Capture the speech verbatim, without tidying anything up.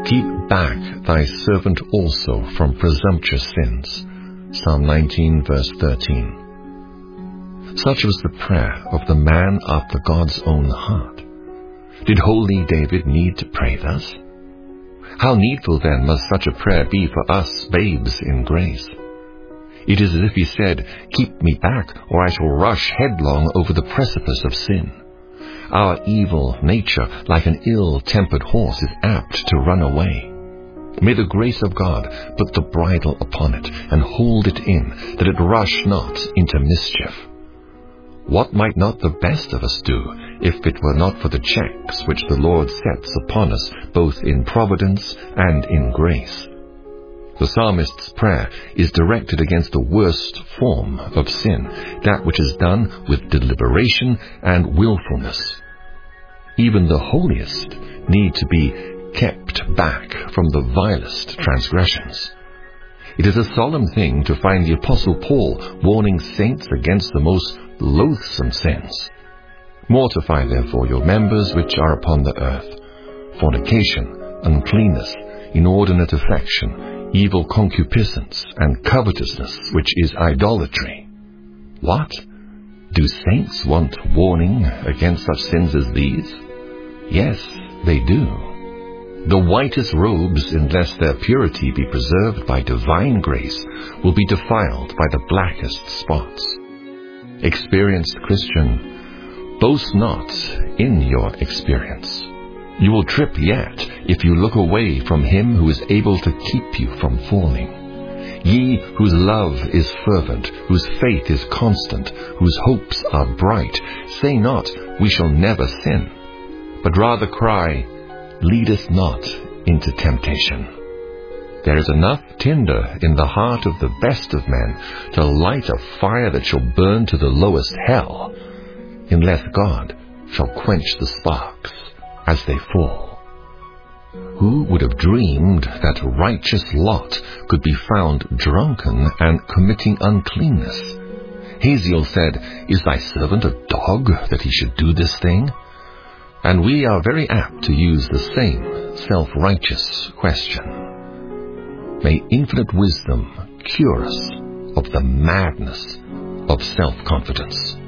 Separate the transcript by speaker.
Speaker 1: Keep back thy servant also from presumptuous sins. Psalm nineteen, verse thirteen. Such was the prayer of the man after God's own heart. Did holy David need to pray thus? How needful then must such a prayer be for us babes in grace. It is as if he said, "Keep me back, or I shall rush headlong over the precipice of sin." Our evil nature, like an ill-tempered horse, is apt to run away. May the grace of God put the bridle upon it, and hold it in, that it rush not into mischief. What might not the best of us do, if it were not for the checks which the Lord sets upon us, both in providence and in grace? The psalmist's prayer is directed against the worst form of sin, that which is done with deliberation and willfulness. Even the holiest need to be kept back from the vilest transgressions. It is a solemn thing to find the Apostle Paul warning saints against the most loathsome sins. Mortify therefore your members which are upon the earth: fornication, uncleanness, inordinate affection, evil concupiscence, and covetousness, which is idolatry. What? Do saints want warning against such sins as these? Yes, they do. The whitest robes, unless their purity be preserved by divine grace, will be defiled by the blackest spots. Experienced Christian, boast not in your experience. You will trip yet if you look away from him who is able to keep you from falling. Ye whose love is fervent, whose faith is constant, whose hopes are bright, say not, "We shall never sin," but rather cry, "Lead us not into temptation." There is enough tinder in the heart of the best of men to light a fire that shall burn to the lowest hell, unless God shall quench the sparks as they fall. Who would have dreamed that righteous Lot could be found drunken and committing uncleanness? Hazael said, "Is thy servant a dog that he should do this thing?" And we are very apt to use the same self-righteous question. May infinite wisdom cure us of the madness of self-confidence.